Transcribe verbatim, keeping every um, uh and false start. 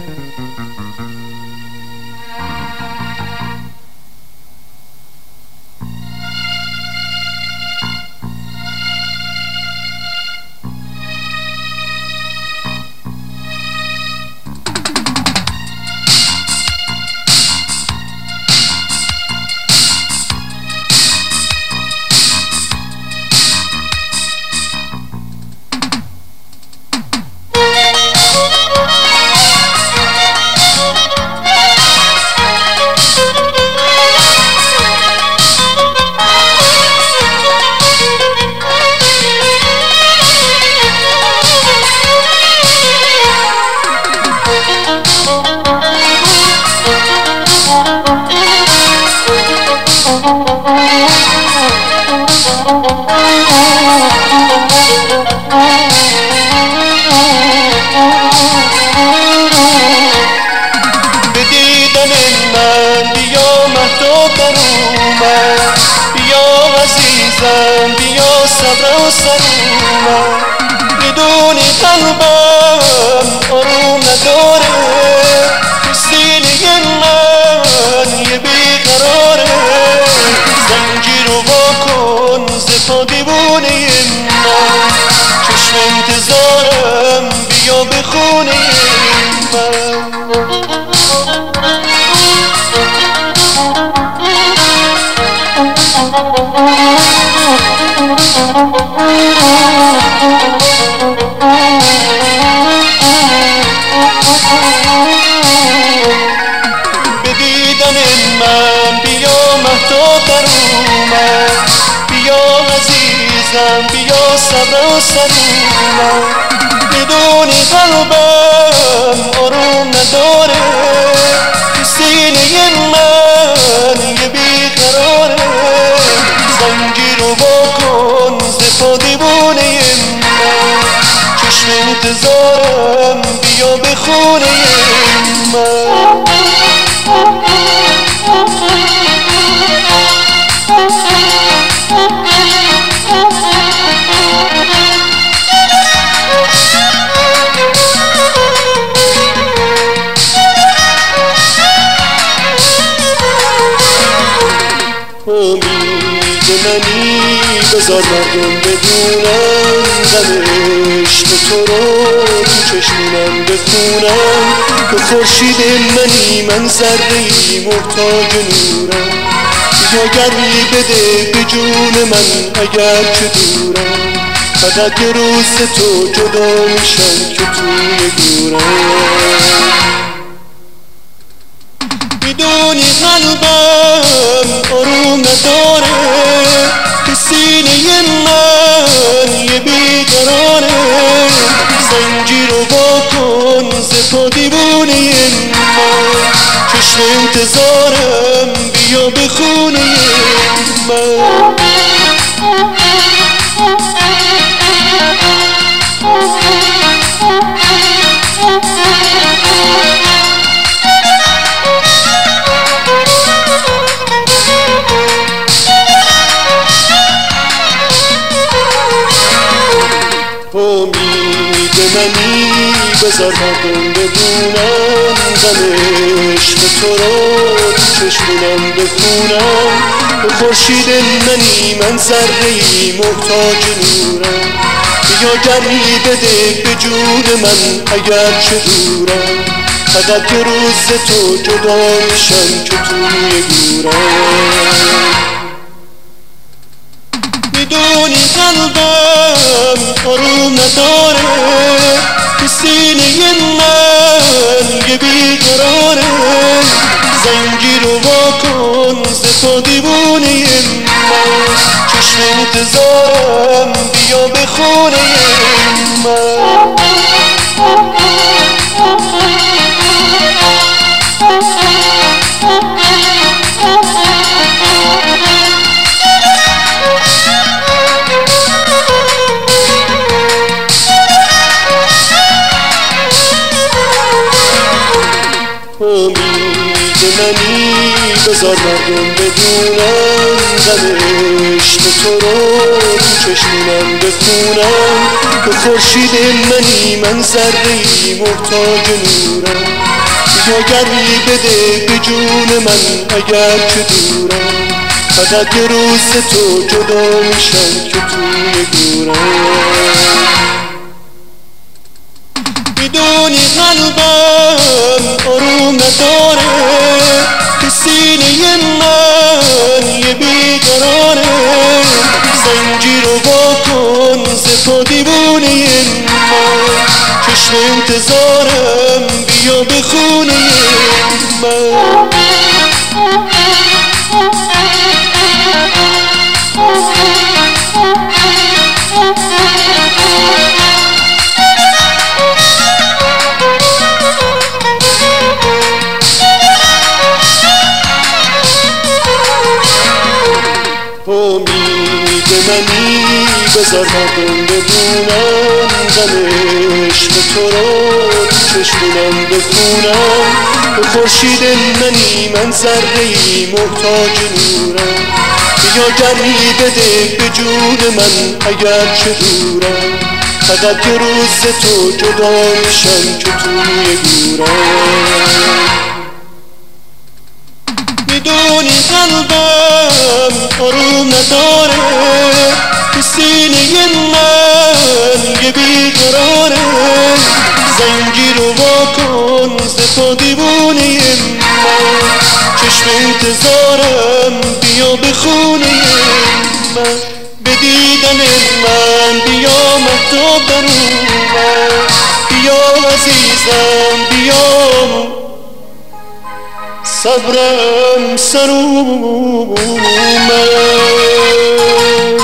بیا صبر و سلامت بدونی قلبم آروم نداره تو سینه من یه بیقراره زنجیر رو واکن ز پا دیوونه من چشم انتظارم بیا به خونه من به دیدن من بیا مهتاب در اومد بیا عزیزم بیا صبر و سلامت بدونی قلبم آروم نداره تو سینه من یه بیقراره زنجیر رو واکن ز پا دیوونه من چشم انتظارم بیا به خونه من امید منی بذار مردم بدونم غم عشق تو رو تو چشم من بخونم تو خورشید منی من ذره‌ای محتاج نورم بیا گرمی بده به جون من اگر چه دورم فقط یه روز تو جدا میشم که توی گورم میدونی قلبم آروم نداره تو سینه من یه بیقراره زنجیر رو واکن ز پا دیوونه من چشم انتظارم بیا به خونه من امید منی بذار مردم بدونم غم عشق تو رو تو چشم من بخونم تو خورشید منی من ذره‌ای محتاج نورم بیا گرمی بده به جون من اگر چه دورم فقط یه روز تو جدا میشم که توی گورم میدونی قلبم آروم نداره تو سینه من یه بیقراره زنجیر رو واکن ز پا دیوونه من چشم انتظارم بیا به خونه من امید منی بذار مردم بدونن غم عشق تو رو تو چشمونم بخونن. تو خورشید منی من ذره‌ای محتاج نورم. بیا گرمی بده به جون من اگر که دورم. فقط یه روز تو جدا میشم که توی گورم. میدونی قلبم آروم نداره، تو سینه من یه بیقراره. زنجیر رو با کن ز پا دیوونه من، چشم انتظارم بیا به خونه من. امید منی بذار مردم بدونن غم عشق تو رو تو چشمونم بخونن. تو خورشید منی من ذره‌ای محتاج نورم. بیا گرمی بده به جون من اگر چه دورم. فقط یه روز تو جدا میشم که توی گورم. میدونی قلبم آروم نداره، تو سینه من یه بیقراره. زنجیر رو وا کن ز پا دیوونه من، چشم انتظارم بیا به خونه من. به دیدن من بیا مهتاب در اومد. بیا عزیزم بیا صبرم سر اومد.